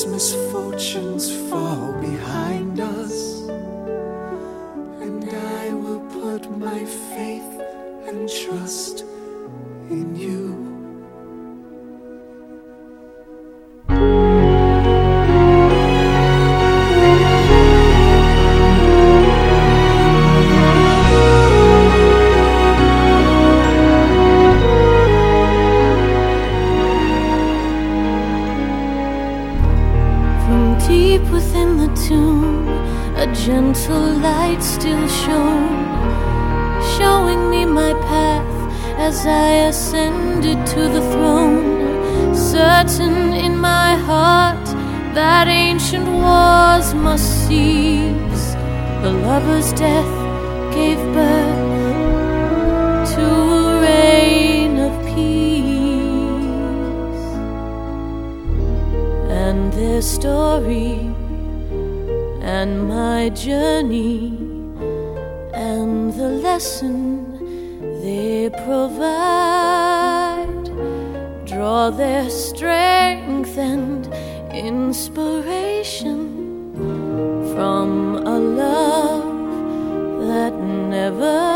as misfortunes fall behind us, and I will put my faith and trust in you. Deep within the tomb, a gentle light still shone, showing me my path as I ascended to the throne. Certain in my heart that ancient wars must cease. The lover's death gave birth to a reign of peace, and their story and my journey and the lesson they provide draw their strength and inspiration from a love that never